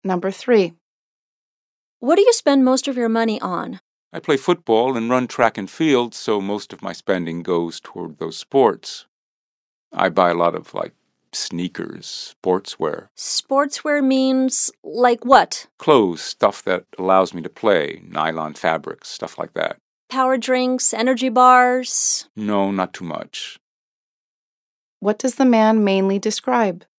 Number 3. What do you spend most of your money on? I play football and run track and field, so most of my spending goes toward those sports. I buy a lot of, sneakers, sportswear. Sportswear means like what? Clothes, stuff that allows me to play, nylon fabrics, stuff like that. Power drinks, energy bars? No, not too much. What does the man mainly describe?